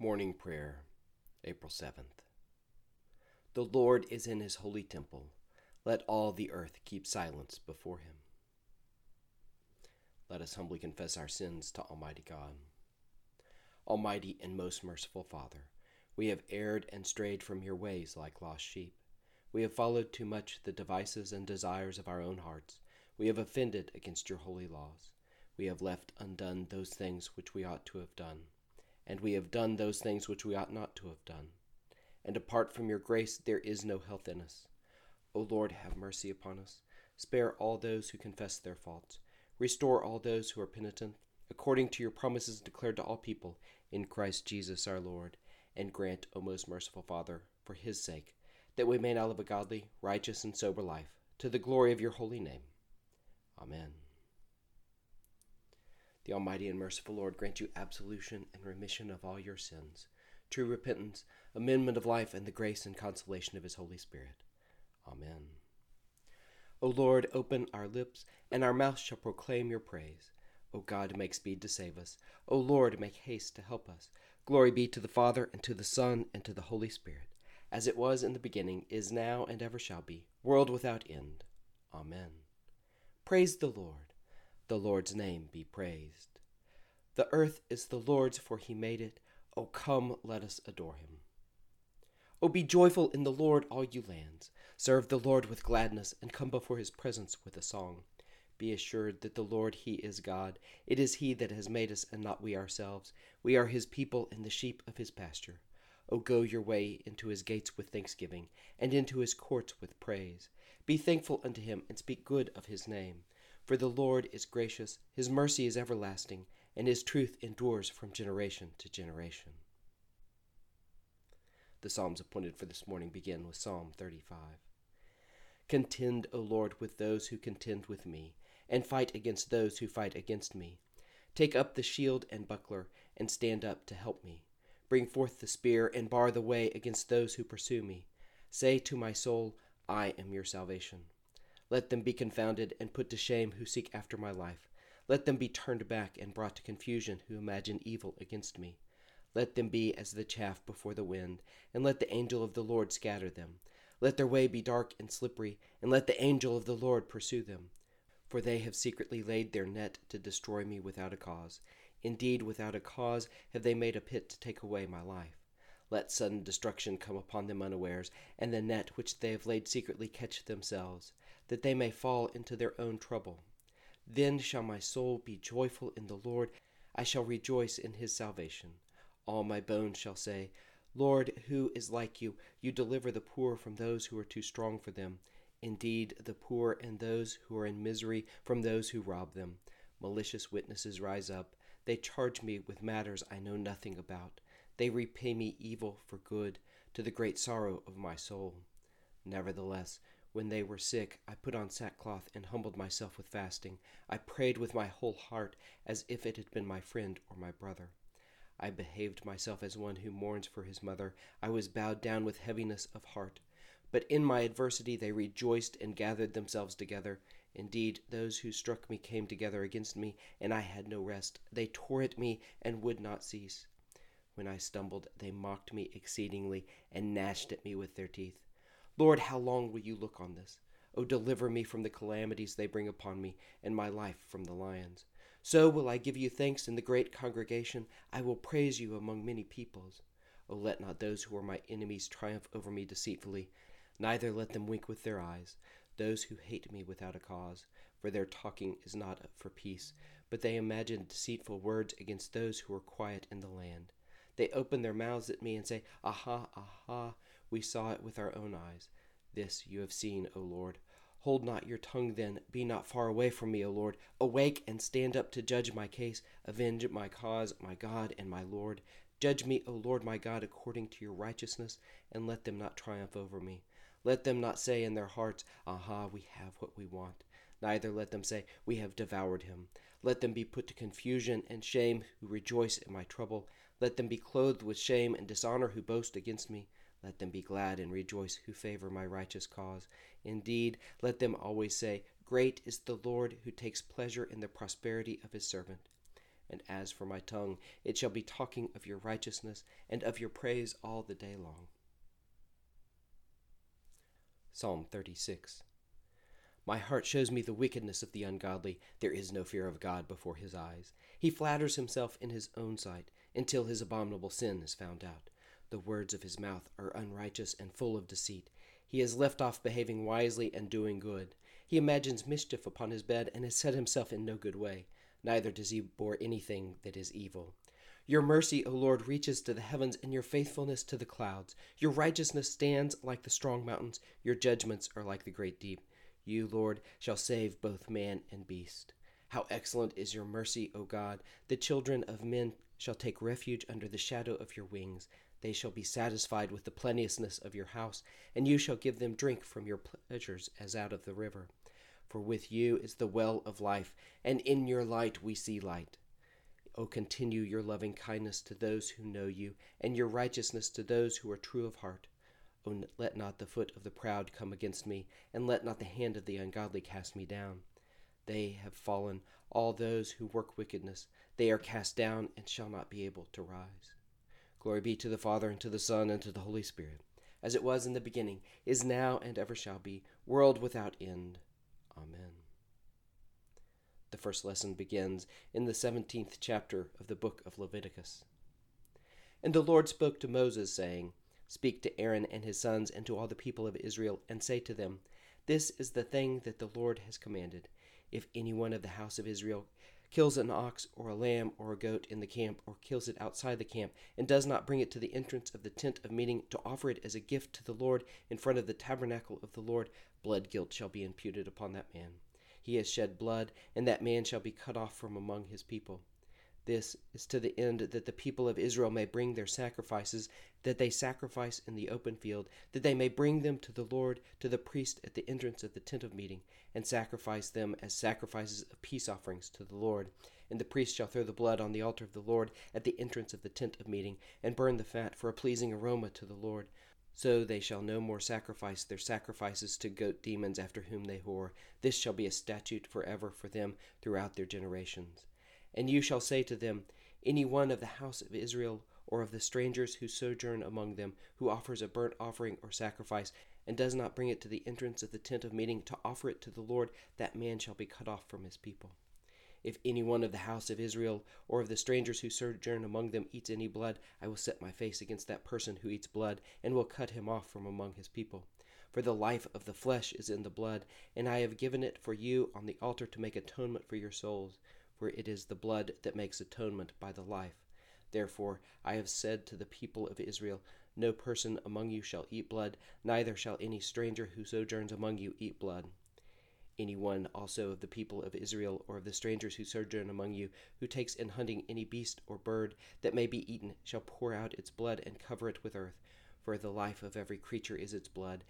Morning Prayer, April 7th. The Lord is in his holy temple. Let all the earth keep silence before him. Let us humbly confess our sins to Almighty God. Almighty and most merciful Father, we have erred and strayed from your ways like lost sheep. We have followed too much the devices and desires of our own hearts. We have offended against your holy laws. We have left undone those things which we ought to have done. And we have done those things which we ought not to have done. And apart from your grace there is no health in us. O Lord, have mercy upon us. Spare all those who confess their faults. Restore all those who are penitent, according to your promises declared to all people, in Christ Jesus our Lord. And grant, O most merciful Father, for his sake, that we may now live a godly, righteous, and sober life, to the glory of your holy name. Amen. The Almighty and merciful Lord grant you absolution and remission of all your sins, true repentance, amendment of life, and the grace and consolation of his Holy Spirit. Amen. O Lord, open our lips, and our mouth shall proclaim your praise. O God, make speed to save us. O Lord, make haste to help us. Glory be to the Father, and to the Son, and to the Holy Spirit, as it was in the beginning, is now, and ever shall be, world without end. Amen. Praise the Lord. The Lord's name be praised. The earth is the Lord's, for he made it. O come, let us adore him. O be joyful in the Lord, all you lands. Serve the Lord with gladness, and come before his presence with a song. Be assured that the Lord, he is God. It is he that has made us, and not we ourselves. We are his people and the sheep of his pasture. O go your way into his gates with thanksgiving, and into his courts with praise. Be thankful unto him, and speak good of his name. For the Lord is gracious, his mercy is everlasting, and his truth endures from generation to generation. The Psalms appointed for this morning begin with Psalm 35. Contend, O Lord, with those who contend with me, and fight against those who fight against me. Take up the shield and buckler, and stand up to help me. Bring forth the spear, and bar the way against those who pursue me. Say to my soul, I am your salvation. Let them be confounded and put to shame who seek after my life. Let them be turned back and brought to confusion who imagine evil against me. Let them be as the chaff before the wind, and let the angel of the Lord scatter them. Let their way be dark and slippery, and let the angel of the Lord pursue them. For they have secretly laid their net to destroy me without a cause. Indeed, without a cause have they made a pit to take away my life. Let sudden destruction come upon them unawares, and the net which they have laid secretly catch themselves, that they may fall into their own trouble. Then shall my soul be joyful in the Lord. I shall rejoice in his salvation. All my bones shall say, Lord, who is like you? You deliver the poor from those who are too strong for them. Indeed, the poor and those who are in misery from those who rob them. Malicious witnesses rise up. They charge me with matters I know nothing about. They repay me evil for good, to the great sorrow of my soul. Nevertheless, when they were sick, I put on sackcloth and humbled myself with fasting. I prayed with my whole heart, as if it had been my friend or my brother. I behaved myself as one who mourns for his mother. I was bowed down with heaviness of heart. But in my adversity they rejoiced and gathered themselves together. Indeed, those who struck me came together against me, and I had no rest. They tore at me and would not cease. When I stumbled, they mocked me exceedingly and gnashed at me with their teeth. Lord, how long will you look on this? O deliver me from the calamities they bring upon me, and my life from the lions. So will I give you thanks in the great congregation. I will praise you among many peoples. O let not those who are my enemies triumph over me deceitfully, neither let them wink with their eyes, those who hate me without a cause. For their talking is not for peace, but they imagine deceitful words against those who are quiet in the land. They open their mouths at me and say, Aha, aha, we saw it with our own eyes. This you have seen, O Lord. Hold not your tongue then, be not far away from me, O Lord. Awake and stand up to judge my case. Avenge my cause, my God and my Lord. Judge me, O Lord my God, according to your righteousness, and let them not triumph over me. Let them not say in their hearts, Aha, we have what we want. Neither let them say, We have devoured him. Let them be put to confusion and shame who rejoice in my trouble. Let them be clothed with shame and dishonor who boast against me. Let them be glad and rejoice who favor my righteous cause. Indeed, let them always say, Great is the Lord who takes pleasure in the prosperity of his servant. And as for my tongue, it shall be talking of your righteousness and of your praise all the day long. Psalm 36. My heart shows me the wickedness of the ungodly. There is no fear of God before his eyes. He flatters himself in his own sight until his abominable sin is found out. The words of his mouth are unrighteous and full of deceit. He has left off behaving wisely and doing good. He imagines mischief upon his bed and has set himself in no good way. Neither does he abhor anything that is evil. Your mercy, O Lord, reaches to the heavens, and your faithfulness to the clouds. Your righteousness stands like the strong mountains. Your judgments are like the great deep. You, Lord, shall save both man and beast. How excellent is your mercy, O God! The children of men shall take refuge under the shadow of your wings. They shall be satisfied with the plenteousness of your house, and you shall give them drink from your pleasures as out of the river. For with you is the well of life, and in your light we see light. O continue your loving kindness to those who know you, and your righteousness to those who are true of heart. O let not the foot of the proud come against me, and let not the hand of the ungodly cast me down. They have fallen, all those who work wickedness. They are cast down and shall not be able to rise. Glory be to the Father, and to the Son, and to the Holy Spirit, as it was in the beginning, is now, and ever shall be, world without end. Amen. The first lesson begins in the 17th chapter of the book of Leviticus. And the Lord spoke to Moses, saying, Speak to Aaron and his sons and to all the people of Israel, and say to them, This is the thing that the Lord has commanded. If anyone of the house of Israel kills an ox or a lamb or a goat in the camp, or kills it outside the camp, and does not bring it to the entrance of the tent of meeting to offer it as a gift to the Lord in front of the tabernacle of the Lord, blood guilt shall be imputed upon that man. He has shed blood, and that man shall be cut off from among his people. This is to the end that the people of Israel may bring their sacrifices, that they sacrifice in the open field, that they may bring them to the Lord, to the priest at the entrance of the tent of meeting, and sacrifice them as sacrifices of peace offerings to the Lord. And the priest shall throw the blood on the altar of the Lord at the entrance of the tent of meeting, and burn the fat for a pleasing aroma to the Lord. So they shall no more sacrifice their sacrifices to goat demons after whom they whore. This shall be a statute forever for them throughout their generations. And you shall say to them, Any one of the house of Israel, or of the strangers who sojourn among them, who offers a burnt offering or sacrifice, and does not bring it to the entrance of the tent of meeting to offer it to the Lord, that man shall be cut off from his people. If any one of the house of Israel, or of the strangers who sojourn among them, eats any blood, I will set my face against that person who eats blood, and will cut him off from among his people. For the life of the flesh is in the blood, and I have given it for you on the altar to make atonement for your souls. For it is the blood that makes atonement by the life. Therefore I have said to the people of Israel, No person among you shall eat blood, neither shall any stranger who sojourns among you eat blood. Anyone also of the people of Israel, or of the strangers who sojourn among you, who takes in hunting any beast or bird that may be eaten, shall pour out its blood and cover it with earth. For the life of every creature is its blood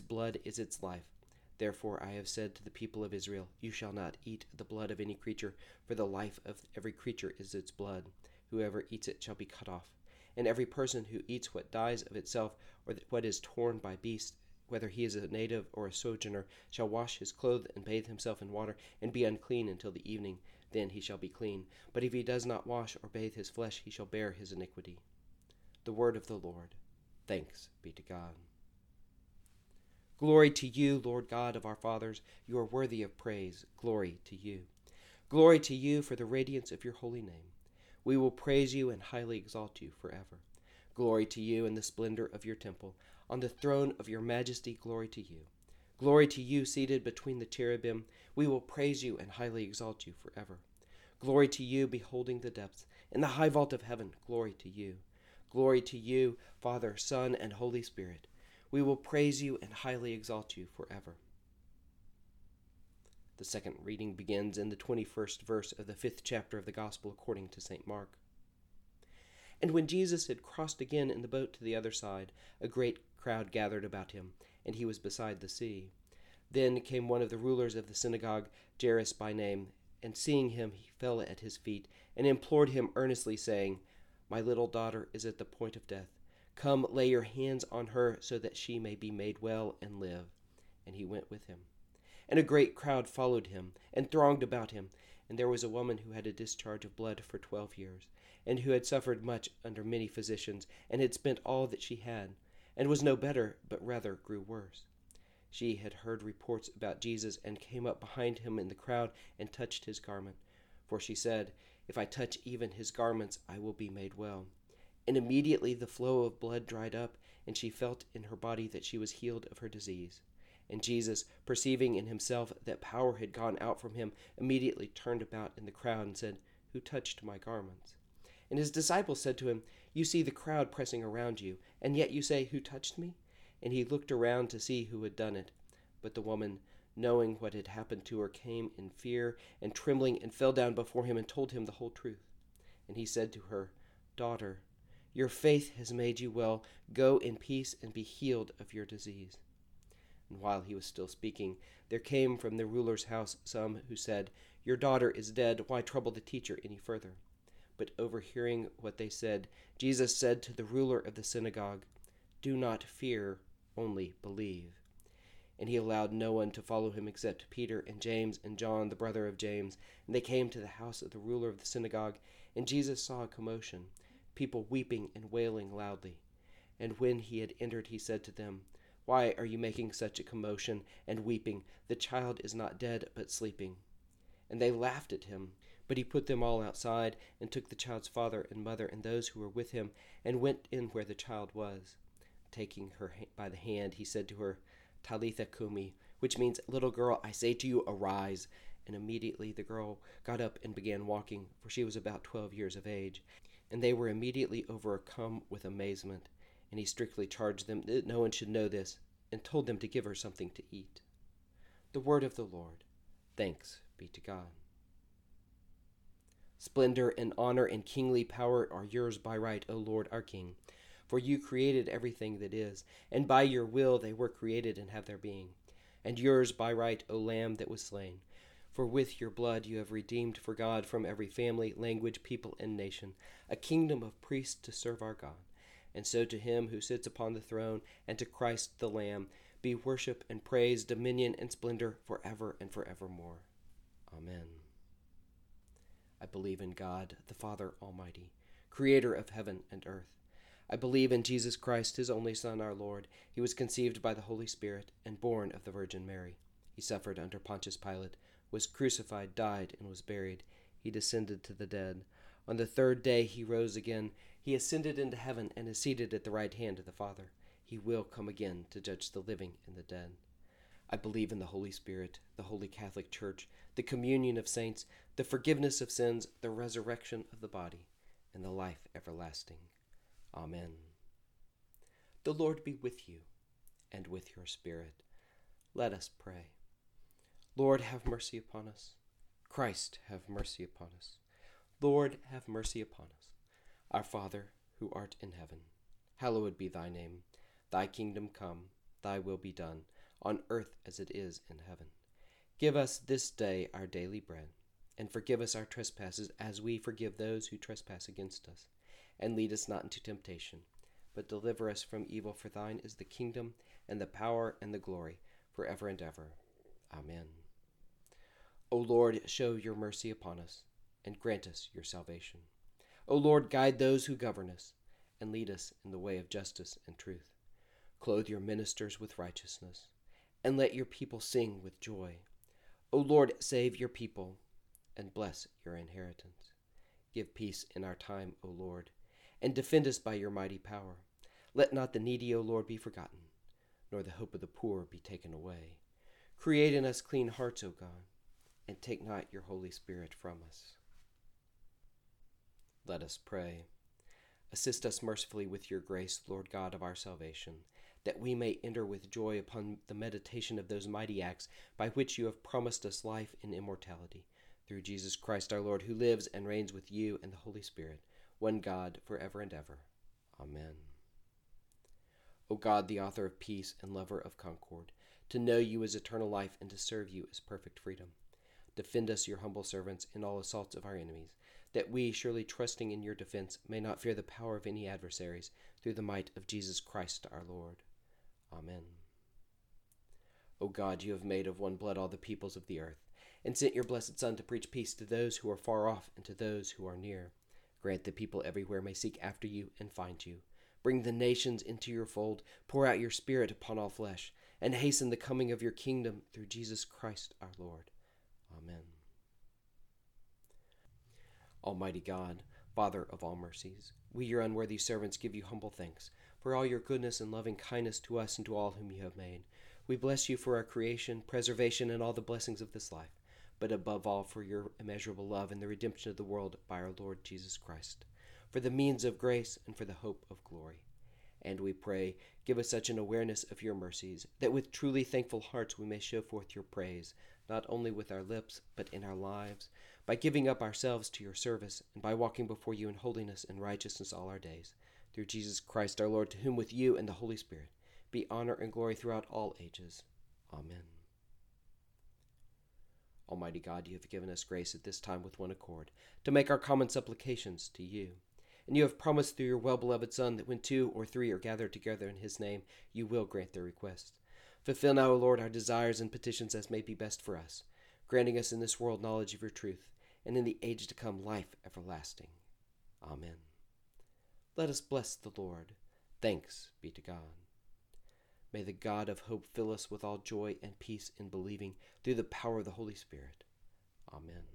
is its life. Therefore I have said to the people of Israel, You shall not eat the blood of any creature, for the life of every creature is its blood. Whoever eats it shall be cut off. And every person who eats what dies of itself, or what is torn by beasts, whether he is a native or a sojourner, shall wash his clothes and bathe himself in water, and be unclean until the evening. Then he shall be clean. But if he does not wash or bathe his flesh, he shall bear his iniquity. The word of the Lord. Thanks be to God. Glory to you, Lord God of our fathers. You are worthy of praise. Glory to you. Glory to you for the radiance of your holy name. We will praise you and highly exalt you forever. Glory to you in the splendor of your temple. On the throne of your majesty, glory to you. Glory to you seated between the cherubim. We will praise you and highly exalt you forever. Glory to you beholding the depths. In the high vault of heaven, glory to you. Glory to you, Father, Son, and Holy Spirit. We will praise you and highly exalt you forever. The second reading begins in the 21st verse of the 5th chapter of the Gospel according to St. Mark. And when Jesus had crossed again in the boat to the other side, a great crowd gathered about him, and he was beside the sea. Then came one of the rulers of the synagogue, Jairus by name, and seeing him, he fell at his feet, and implored him earnestly, saying, My little daughter is at the point of death. Come, lay your hands on her, so that she may be made well and live. And he went with him. And a great crowd followed him, and thronged about him. And there was a woman who had a discharge of blood for 12 years, and who had suffered much under many physicians, and had spent all that she had, and was no better, but rather grew worse. She had heard reports about Jesus, and came up behind him in the crowd, and touched his garment. For she said, "If I touch even his garments, I will be made well." And immediately the flow of blood dried up, and she felt in her body that she was healed of her disease. And Jesus, perceiving in himself that power had gone out from him, immediately turned about in the crowd and said, "Who touched my garments?" And his disciples said to him, "You see the crowd pressing around you, and yet you say, 'Who touched me?'" And he looked around to see who had done it. But the woman, knowing what had happened to her, came in fear and trembling, and fell down before him and told him the whole truth. And he said to her, "Daughter, your faith has made you well. Go in peace and be healed of your disease." And while he was still speaking, there came from the ruler's house some who said, "Your daughter is dead. Why trouble the teacher any further?" But overhearing what they said, Jesus said to the ruler of the synagogue, "Do not fear, only believe." And he allowed no one to follow him except Peter and James and John, the brother of James. And they came to the house of the ruler of the synagogue, and Jesus saw a commotion, people weeping and wailing loudly. And when he had entered, he said to them, "Why are you making such a commotion and weeping? The child is not dead, but sleeping." And they laughed at him. But he put them all outside, and took the child's father and mother and those who were with him, and went in where the child was. Taking her by the hand, he said to her, "Talitha cumi," which means, "Little girl, I say to you, arise." And immediately the girl got up and began walking, for she was about 12 years of age. And they were immediately overcome with amazement. And he strictly charged them that no one should know this, and told them to give her something to eat. The word of the Lord. Thanks be to God. Splendor and honor and kingly power are yours by right, O Lord our King. For you created everything that is, and by your will they were created and have their being. And yours by right, O Lamb that was slain. For with your blood you have redeemed for God from every family, language, people, and nation, a kingdom of priests to serve our God. And so to him who sits upon the throne, and to Christ the Lamb, be worship and praise, dominion and splendor forever and forevermore. Amen. I believe in God, the Father Almighty, creator of heaven and earth. I believe in Jesus Christ, his only Son, our Lord. He was conceived by the Holy Spirit and born of the Virgin Mary. He suffered under Pontius Pilate, was crucified, died, and was buried. He descended to the dead. On the third day he rose again. He ascended into heaven and is seated at the right hand of the Father. He will come again to judge the living and the dead. I believe in the Holy Spirit, the Holy Catholic Church, the communion of saints, the forgiveness of sins, the resurrection of the body, and the life everlasting. Amen. The Lord be with you, and with your spirit. Let us pray. Lord, have mercy upon us. Christ, have mercy upon us. Lord, have mercy upon us. Our Father, who art in heaven, hallowed be thy name. Thy kingdom come, thy will be done, on earth as it is in heaven. Give us this day our daily bread, and forgive us our trespasses as we forgive those who trespass against us. And lead us not into temptation, but deliver us from evil. For thine is the kingdom, and the power, and the glory, forever and ever. Amen. O Lord, show your mercy upon us, and grant us your salvation. O Lord, guide those who govern us, and lead us in the way of justice and truth. Clothe your ministers with righteousness, and let your people sing with joy. O Lord, save your people, and bless your inheritance. Give peace in our time, O Lord, and defend us by your mighty power. Let not the needy, O Lord, be forgotten, nor the hope of the poor be taken away. Create in us clean hearts, O God, and take not your Holy Spirit from us. Let us pray. Assist us mercifully with your grace, Lord God of our salvation, that we may enter with joy upon the meditation of those mighty acts by which you have promised us life and immortality. Through Jesus Christ our Lord, who lives and reigns with you and the Holy Spirit, one God, forever and ever. Amen. O God, the author of peace and lover of concord, to know you is eternal life, and to serve you is perfect freedom. Defend us, your humble servants, in all assaults of our enemies, that we, surely trusting in your defense, may not fear the power of any adversaries, through the might of Jesus Christ our Lord. Amen. O God, you have made of one blood all the peoples of the earth, and sent your blessed Son to preach peace to those who are far off and to those who are near. Grant that people everywhere may seek after you and find you. Bring the nations into your fold, pour out your Spirit upon all flesh, and hasten the coming of your kingdom through Jesus Christ our Lord. Amen. Almighty God, Father of all mercies, we, your unworthy servants, give you humble thanks for all your goodness and loving kindness to us and to all whom you have made. We bless you for our creation, preservation, and all the blessings of this life, but above all for your immeasurable love and the redemption of the world by our Lord Jesus Christ, for the means of grace and for the hope of glory. And we pray, give us such an awareness of your mercies, that with truly thankful hearts we may show forth your praise, not only with our lips, but in our lives, by giving up ourselves to your service, and by walking before you in holiness and righteousness all our days. Through Jesus Christ our Lord, to whom with you and the Holy Spirit be honor and glory throughout all ages. Amen. Almighty God, you have given us grace at this time with one accord, to make our common supplications to you. And you have promised through your well-beloved Son that when 2 or 3 are gathered together in his name, you will grant their requests. Fulfill now, O Lord, our desires and petitions as may be best for us, granting us in this world knowledge of your truth, and in the age to come life everlasting. Amen. Let us bless the Lord. Thanks be to God. May the God of hope fill us with all joy and peace in believing through the power of the Holy Spirit. Amen.